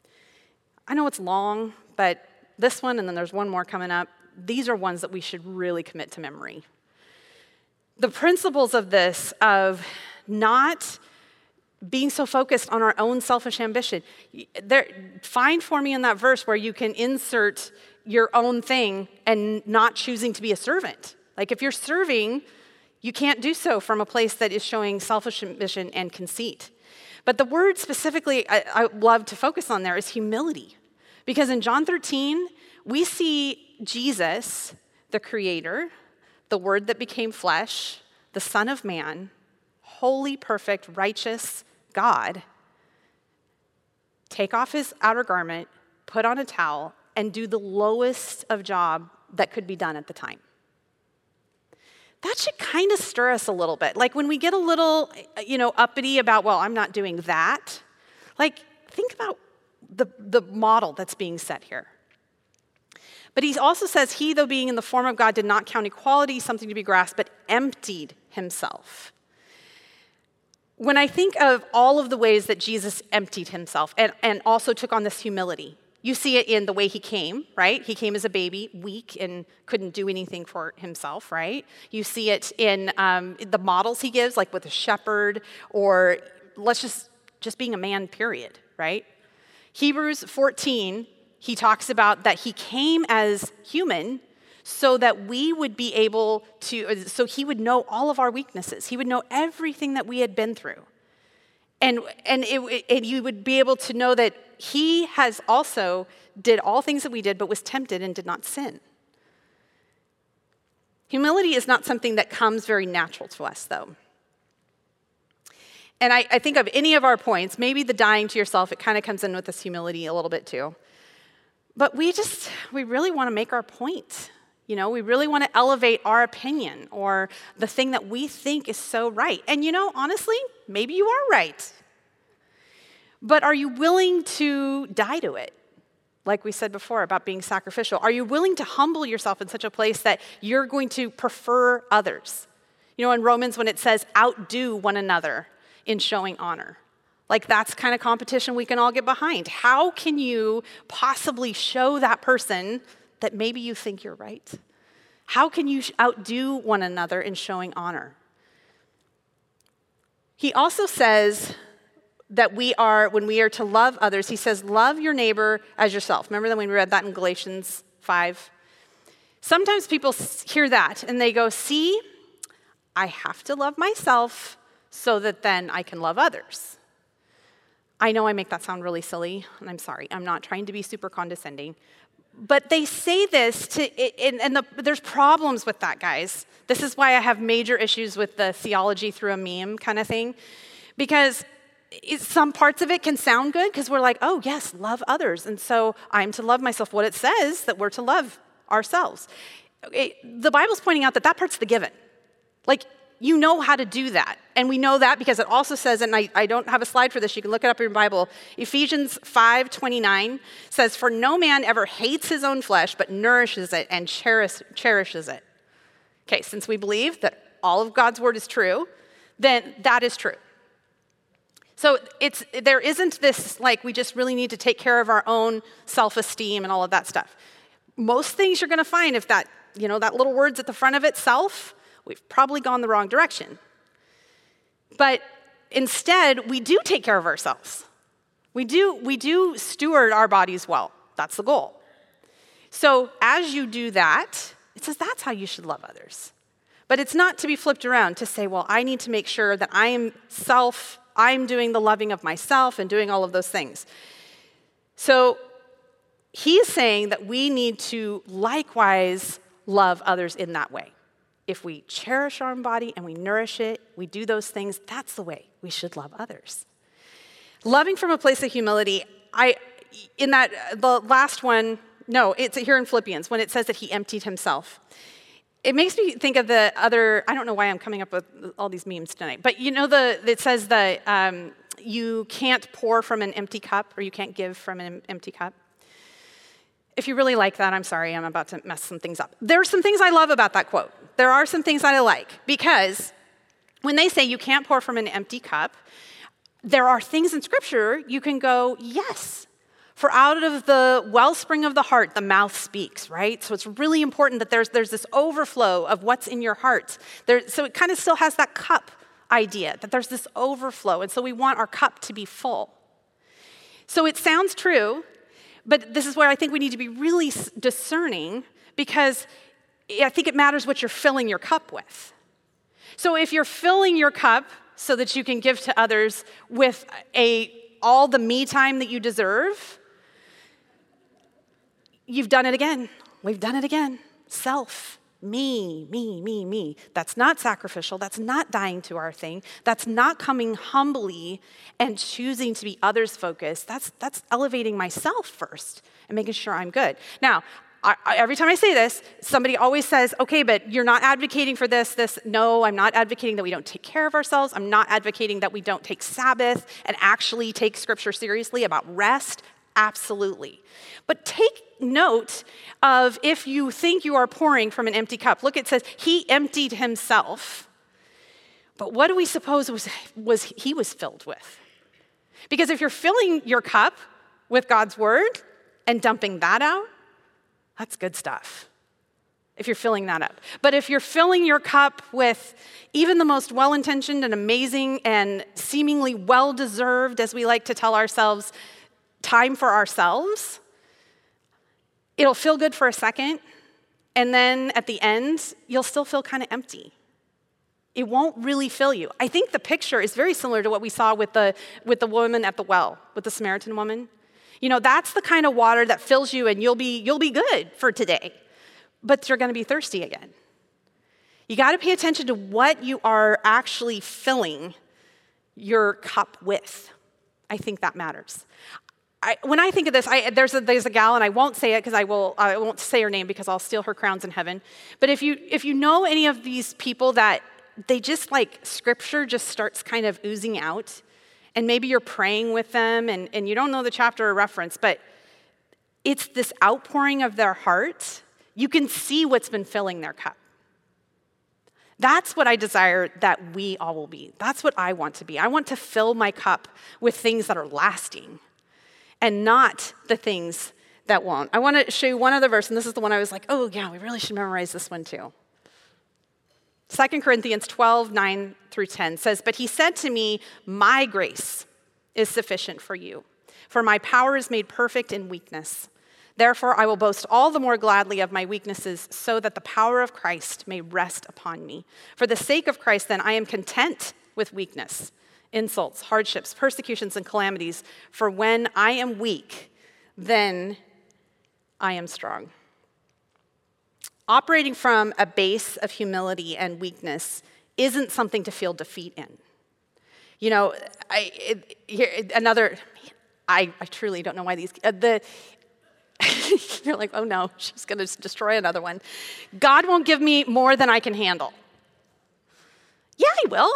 I know it's long, but this one, and then there's one more coming up, these are ones that we should really commit to memory. The principles of this, of not being so focused on our own selfish ambition. There, find for me in that verse where you can insert your own thing and not choosing to be a servant. Like if you're serving, you can't do so from a place that is showing selfish ambition and conceit. But the word specifically I, I love to focus on there is humility. Because in John thirteen, we see Jesus, the creator, the Word that became flesh, the Son of Man, holy, perfect, righteous God, take off his outer garment, put on a towel, and do the lowest of job that could be done at the time. That should kind of stir us a little bit. Like when we get a little, you know, uppity about, well, I'm not doing that. Like, think about the, the model that's being set here. But he also says, he, though being in the form of God, did not count equality something to be grasped, but emptied himself. When I think of all of the ways that Jesus emptied himself and, and also took on this humility, you see it in the way he came, right? He came as a baby, weak, and couldn't do anything for himself, right? You see it in um, the models he gives, like with a shepherd, or let's just, just being a man, period, right? Hebrews fourteen, he talks about that he came as human so that we would be able to, so he would know all of our weaknesses. He would know everything that we had been through. And, and, it, and you would be able to know that he has also did all things that we did, but was tempted and did not sin. Humility is not something that comes very natural to us, though. And I, I think of any of our points, maybe the dying to yourself, it kind of comes in with this humility a little bit too. But we just, we really want to make our point. You know, we really want to elevate our opinion or the thing that we think is so right. And you know, honestly, maybe you are right. But are you willing to die to it? Like we said before about being sacrificial. Are you willing to humble yourself in such a place that you're going to prefer others? You know, in Romans when it says outdo one another in showing honor. Like that's kind of competition we can all get behind. How can you possibly show that person that maybe you think you're right? How can you outdo one another in showing honor? He also says that we are, when we are to love others, he says, love your neighbor as yourself. Remember that when we read that in Galatians five? Sometimes people hear that and they go, see, I have to love myself so that then I can love others. I know I make that sound really silly, and I'm sorry. I'm not trying to be super condescending. But they say this, to, and, and the, there's problems with that, guys. This is why I have major issues with the theology through a meme kind of thing. Because it, some parts of it can sound good, because we're like, oh, yes, love others. And so I'm to love myself. What it says, that we're to love ourselves. It, the Bible's pointing out that that part's the given. Like, you know how to do that. And we know that because it also says, and I, I don't have a slide for this, you can look it up in your Bible, Ephesians five twenty-nine says, for no man ever hates his own flesh, but nourishes it and cherish, cherishes it. Okay, since we believe that all of God's word is true, then that is true. So it's there isn't this, like, we just really need to take care of our own self-esteem and all of that stuff. Most things you're going to find, if that, you know, that little word's at the front of itself, we've probably gone the wrong direction. But instead, we do take care of ourselves. We do, we do steward our bodies well. That's the goal. So as you do that, it says that's how you should love others. But it's not to be flipped around to say, well, I need to make sure that I am self, I'm doing the loving of myself and doing all of those things. So he's saying that we need to likewise love others in that way. If we cherish our own body and we nourish it, we do those things, that's the way we should love others. Loving from a place of humility, I, in that, the last one, no, it's here in Philippians, when it says that he emptied himself. It makes me think of the other, I don't know why I'm coming up with all these memes tonight, but you know, the it says that um, you can't pour from an empty cup, or you can't give from an empty cup. If you really like that, I'm sorry, I'm about to mess some things up. There are some things I love about that quote. There are some things that I like, because when they say you can't pour from an empty cup, there are things in Scripture you can go, yes, for out of the wellspring of the heart, the mouth speaks, right? So it's really important that there's, there's this overflow of what's in your heart. There, so it kind of still has that cup idea, that there's this overflow, and so we want our cup to be full. So it sounds true, but this is where I think we need to be really discerning, because I think it matters what you're filling your cup with. So if you're filling your cup so that you can give to others with a all the me time that you deserve, you've done it again. We've done it again. Self. Me, me, me, me. That's not sacrificial. That's not dying to our thing. That's not coming humbly and choosing to be others focused. That's, that's elevating myself first and making sure I'm good. Now, I, I, every time I say this, somebody always says, okay, but you're not advocating for this, this. No, I'm not advocating that we don't take care of ourselves. I'm not advocating that we don't take Sabbath and actually take Scripture seriously about rest. Absolutely. But take note of if you think you are pouring from an empty cup. Look, it says, he emptied himself. But what do we suppose was, was he was filled with? Because if you're filling your cup with God's word and dumping that out, that's good stuff. If you're filling that up. But if you're filling your cup with even the most well-intentioned and amazing and seemingly well-deserved, as we like to tell ourselves, time for ourselves, it'll feel good for a second, and then at the end, you'll still feel kind of empty. It won't really fill you. I think the picture is very similar to what we saw with the, with the woman at the well, with the Samaritan woman. You know, that's the kind of water that fills you, and you'll be, you'll be good for today, but you're going to be thirsty again. You got to pay attention to what you are actually filling your cup with. I think that matters. I, when I think of this, I, there's, a, there's a gal, and I won't say it because I will. I won't say her name because I'll steal her crowns in heaven. But if you if you know any of these people that they just like Scripture just starts kind of oozing out, and maybe you're praying with them, and, and you don't know the chapter or reference, but it's this outpouring of their heart. You can see what's been filling their cup. That's what I desire that we all will be. That's what I want to be. I want to fill my cup with things that are lasting, and not the things that won't. I want to show you one other verse, and this is the one I was like, oh yeah, we really should memorize this one too. Second Corinthians twelve, nine through ten says, but he said to me, my grace is sufficient for you, for my power is made perfect in weakness. Therefore, I will boast all the more gladly of my weaknesses, so that the power of Christ may rest upon me. For the sake of Christ, then, I am content with weakness, insults, hardships, persecutions, and calamities. For when I am weak, then I am strong. Operating from a base of humility and weakness isn't something to feel defeat in. You know, I, it, here, another, I, I truly don't know why these, uh, the, you're like, oh no, she's going to destroy another one. God won't give me more than I can handle. Yeah, he will.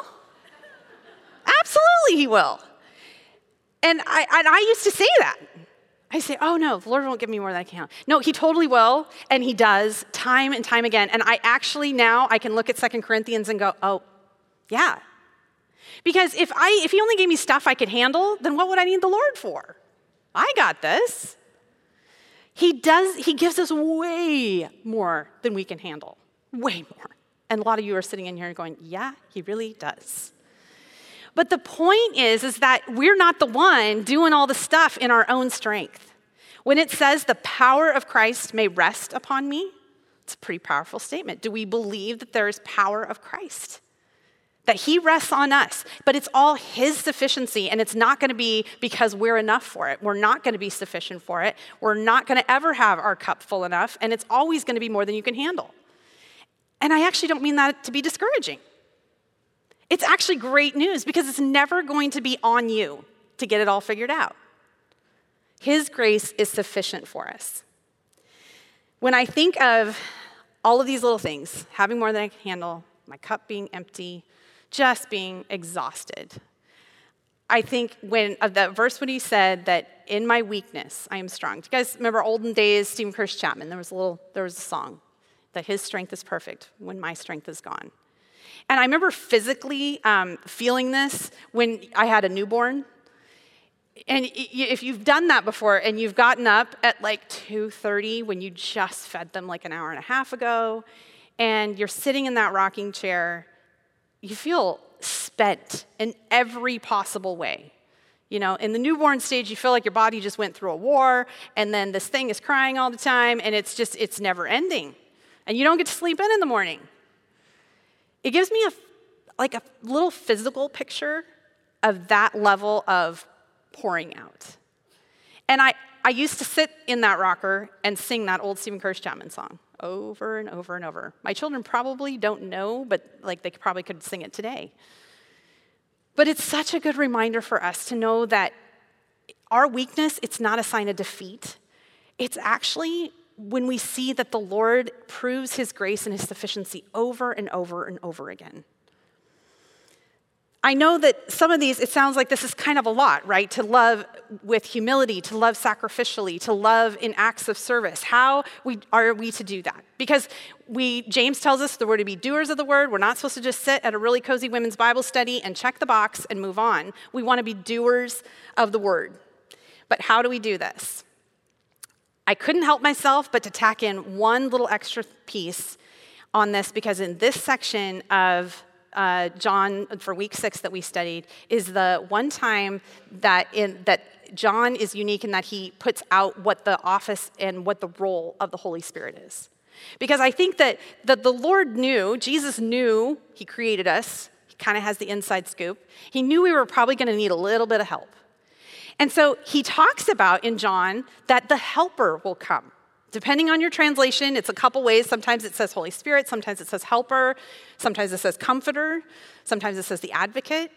Absolutely he will. And I, and I used to say that. I say, oh no, the Lord won't give me more than I can handle. No, he totally will, and he does time and time again. And I actually now, I can look at Second Corinthians and go, oh, yeah. Because if I, if he only gave me stuff I could handle, then what would I need the Lord for? I got this. He does, he gives us way more than we can handle, way more. And a lot of you are sitting in here and going, yeah, he really does. But the point is, is that we're not the one doing all the stuff in our own strength. When it says the power of Christ may rest upon me, it's a pretty powerful statement. Do we believe that there is power of Christ? That he rests on us, but it's all his sufficiency, and it's not going to be because we're enough for it. We're not going to be sufficient for it. We're not going to ever have our cup full enough, and it's always going to be more than you can handle. And I actually don't mean that to be discouraging. It's actually great news because it's never going to be on you to get it all figured out. His grace is sufficient for us. When I think of all of these little things, having more than I can handle, my cup being empty, just being exhausted, I think when of that verse when he said that in my weakness I am strong. Do you guys remember olden days, Stephen Curtis Chapman? There was a little, there was a song that his strength is perfect when my strength is gone. And I remember physically um, feeling this when I had a newborn. And if you've done that before and you've gotten up at like two thirty when you just fed them like an hour and a half ago, and you're sitting in that rocking chair, you feel spent in every possible way. You know, in the newborn stage, you feel like your body just went through a war, and then this thing is crying all the time, and it's just, it's never ending. And you don't get to sleep in in the morning. It gives me a, like a little physical picture of that level of pouring out. And I, I used to sit in that rocker and sing that old Stephen Curtis Chapman song. over and over and over. My children probably don't know, but like they probably could sing it today. But it's such a good reminder for us to know that our weakness, it's not a sign of defeat. It's actually when we see that the Lord proves his grace and his sufficiency over and over and over again. I know that some of these, it sounds like this is kind of a lot, right? To love with humility, to love sacrificially, to love in acts of service. How we, are we to do that? Because we, James tells us that we're to be doers of the word. We're not supposed to just sit at a really cozy women's Bible study and check the box and move on. We want to be doers of the word. But how do we do this? I couldn't help myself but to tack in one little extra piece on this, because in this section of Uh, John, for week six that we studied, is the one time that in that John is unique in that he puts out what the office and what the role of the Holy Spirit is. Because I think that, that the Lord knew, Jesus knew he created us. He kind of has the inside scoop. He knew we were probably going to need a little bit of help. And so he talks about in John that the helper will come. Depending on your translation, it's a couple ways. Sometimes it says Holy Spirit, sometimes it says helper, sometimes it says comforter, sometimes it says the advocate.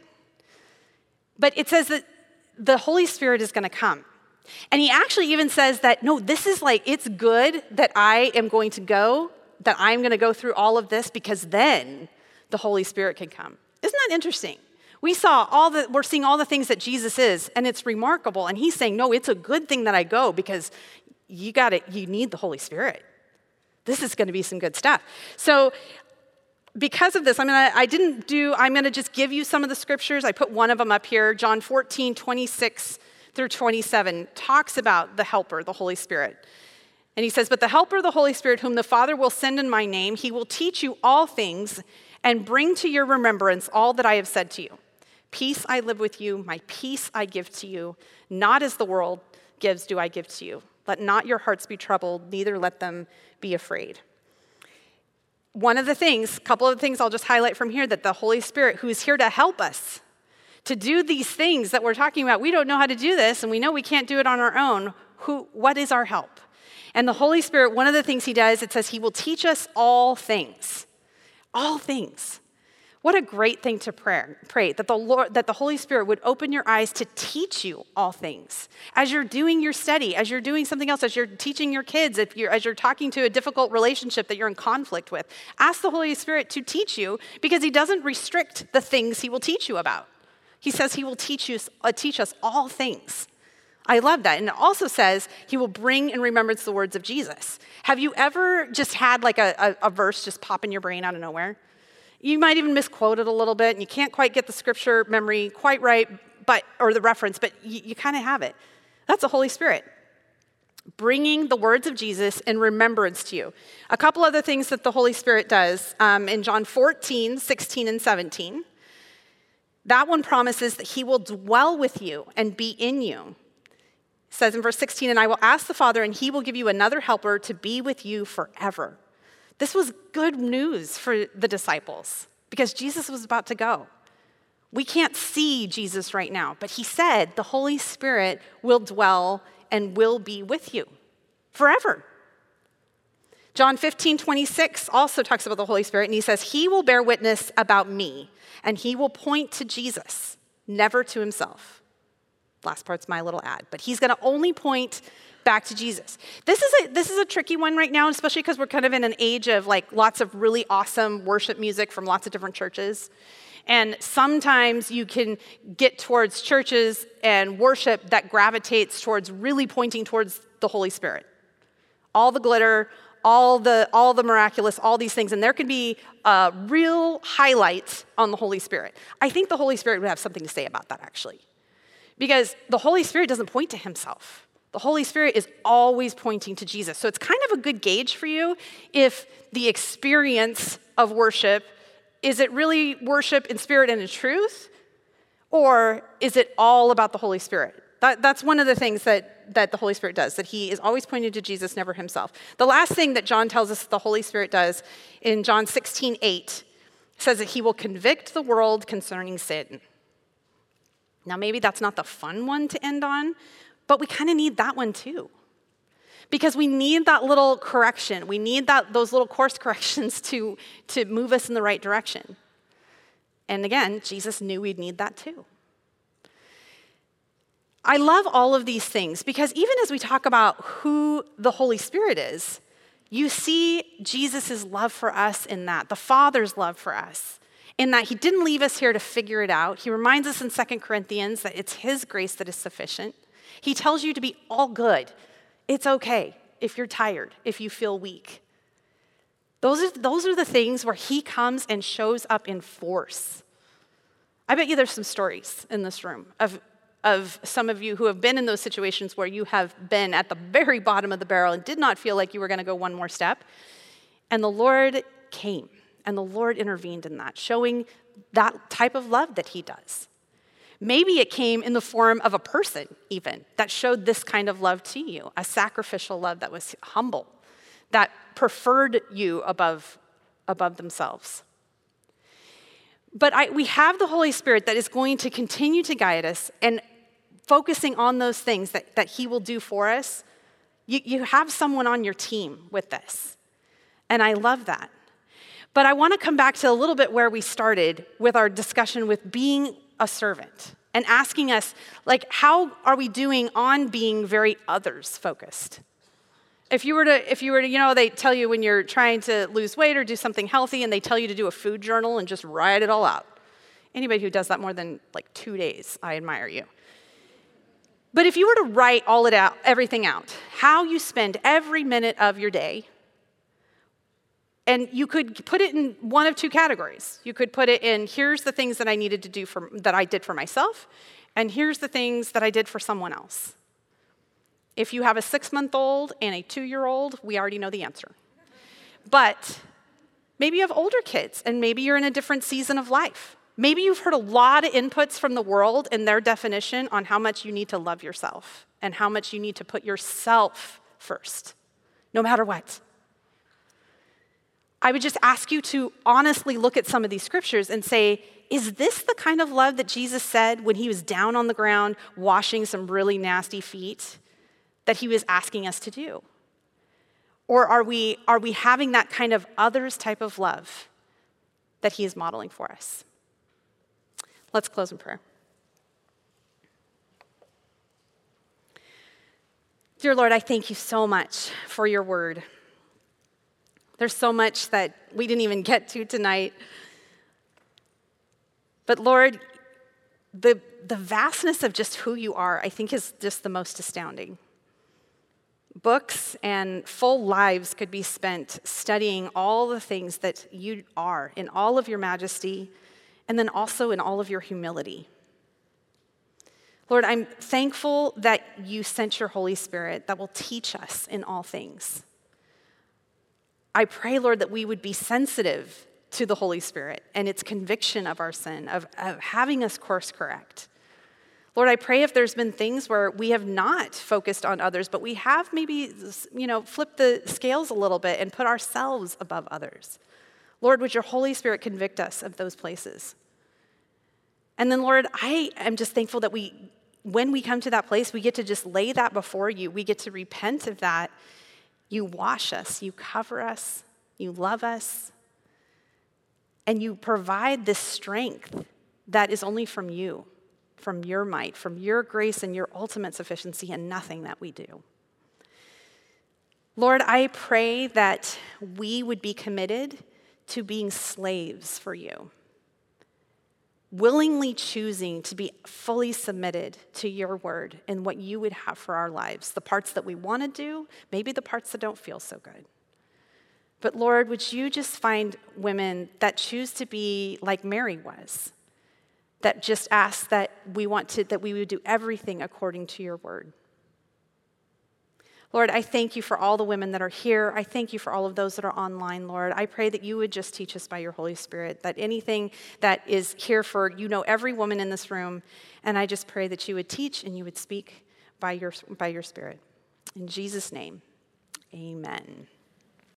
But it says that the Holy Spirit is going to come. And he actually even says that, no, this is like, it's good that I am going to go, that I'm going to go through all of this, because then the Holy Spirit can come. Isn't that interesting? We saw all the, we're seeing all the things that Jesus is, and it's remarkable. And he's saying, no, it's a good thing that I go, because you got it. You need the Holy Spirit. This is going to be some good stuff. So because of this, I mean, I, I didn't do, I'm going to just give you some of the scriptures. I put one of them up here. John fourteen, twenty-six through twenty-seven talks about the helper, the Holy Spirit. And he says, but the helper, the Holy Spirit, whom the Father will send in my name, he will teach you all things and bring to your remembrance all that I have said to you. Peace I live with you, my peace I give to you. Not as the world gives do I give to you. Let not your hearts be troubled, neither let them be afraid. One of the things, a couple of things I'll just highlight from here, that the Holy Spirit, who is here to help us to do these things that we're talking about, we don't know how to do this, and we know we can't do it on our own. Who, what is our help? And the Holy Spirit, one of the things he does, it says he will teach us all things. All things. What a great thing to pray, pray that the Lord, that the Holy Spirit would open your eyes to teach you all things. As you're doing your study, as you're doing something else, as you're teaching your kids, if you're, as you're talking to a difficult relationship that you're in conflict with, ask the Holy Spirit to teach you, because he doesn't restrict the things he will teach you about. He says he will teach, you, uh, teach us all things. I love that. And it also says he will bring in remembrance the words of Jesus. Have you ever just had like a, a, a verse just pop in your brain out of nowhere? You might even misquote it a little bit, and you can't quite get the scripture memory quite right, but or the reference, but you, you kind of have it. That's the Holy Spirit, bringing the words of Jesus in remembrance to you. A couple other things that the Holy Spirit does um, in John fourteen, sixteen, and seventeen. That one promises that he will dwell with you and be in you. It says in verse sixteen, and I will ask the Father, and he will give you another helper to be with you forever. This was good news for the disciples, because Jesus was about to go. We can't see Jesus right now, but he said the Holy Spirit will dwell and will be with you forever. John fifteen, twenty-six also talks about the Holy Spirit, and he says, he will bear witness about me, and he will point to Jesus, never to himself. Last part's my little ad, but he's going to only point back to Jesus. This is a this is a tricky one right now, especially because we're kind of in an age of like lots of really awesome worship music from lots of different churches. And sometimes you can get towards churches and worship that gravitates towards really pointing towards the Holy Spirit. All the glitter, all the all the miraculous, all these things. And there can be a real highlight on the Holy Spirit. I think the Holy Spirit would have something to say about that, actually. Because the Holy Spirit doesn't point to himself. The Holy Spirit is always pointing to Jesus. So it's kind of a good gauge for you if the experience of worship, is it really worship in spirit and in truth? Or is it all about the Holy Spirit? That, that's one of the things that, that the Holy Spirit does, that he is always pointing to Jesus, never himself. The last thing that John tells us the Holy Spirit does in John sixteen, eight says that he will convict the world concerning sin. Now, maybe that's not the fun one to end on, but we kind of need that one too. Because we need that little correction. We need that, those little course corrections to, to move us in the right direction. And again, Jesus knew we'd need that too. I love all of these things because even as we talk about who the Holy Spirit is, you see Jesus' love for us in that, the Father's love for us, in that he didn't leave us here to figure it out. He reminds us in Second Corinthians that it's his grace that is sufficient. He tells you to be all good. It's okay if you're tired, if you feel weak. Those are, those are the things where he comes and shows up in force. I bet you there's some stories in this room of, of some of you who have been in those situations where you have been at the very bottom of the barrel and did not feel like you were going to go one more step. And the Lord came, and the Lord intervened in that, showing that type of love that he does. Maybe it came in the form of a person even that showed this kind of love to you, a sacrificial love that was humble, that preferred you above, above themselves. But I, we have the Holy Spirit that is going to continue to guide us and focusing on those things that, that he will do for us. You, you have someone on your team with this, and I love that. But I want to come back to a little bit where we started with our discussion with being a servant and asking us, like, how are we doing on being very others-focused? If you were to, if you were to, you know, they tell you when you're trying to lose weight or do something healthy and they tell you to do a food journal and just write it all out. Anybody who does that more than like two days, I admire you. But if you were to write all it out, everything out, how you spend every minute of your day, and you could put it in one of two categories. You could put it in, here's the things that I needed to do for, that I did for myself, and here's the things that I did for someone else. If you have a six-month-old and a two-year-old, we already know the answer. But maybe you have older kids, and maybe you're in a different season of life. Maybe you've heard a lot of inputs from the world and their definition on how much you need to love yourself and how much you need to put yourself first, no matter what. I would just ask you to honestly look at some of these scriptures and say, is this the kind of love that Jesus said when he was down on the ground washing some really nasty feet that he was asking us to do? Or are we, are we having that kind of others type of love that he is modeling for us? Let's close in prayer. Dear Lord, I thank you so much for your word. There's so much that we didn't even get to tonight. But Lord, the, the vastness of just who you are, I think, is just the most astounding. Books and full lives could be spent studying all the things that you are in all of your majesty and then also in all of your humility. Lord, I'm thankful that you sent your Holy Spirit that will teach us in all things. I pray, Lord, that we would be sensitive to the Holy Spirit and its conviction of our sin, of, of having us course correct. Lord, I pray if there's been things where we have not focused on others, but we have maybe, you know, flipped the scales a little bit and put ourselves above others. Lord, would your Holy Spirit convict us of those places? And then, Lord, I am just thankful that we, when we come to that place, we get to just lay that before you. We get to repent of that. You wash us, you cover us, you love us, and you provide this strength that is only from you, from your might, from your grace and your ultimate sufficiency and nothing that we do. Lord, I pray that we would be committed to being slaves for you, willingly choosing to be fully submitted to your word and what you would have for our lives, the parts that we want to do, maybe the parts that don't feel so good. But Lord, would you just find women that choose to be like Mary was, that just ask that we want to, that we would do everything according to your word. Lord, I thank you for all the women that are here. I thank you for all of those that are online, Lord. I pray that you would just teach us by your Holy Spirit, that anything that is here for, you know, every woman in this room, and I just pray that you would teach and you would speak by your, by your Spirit. In Jesus' name, amen.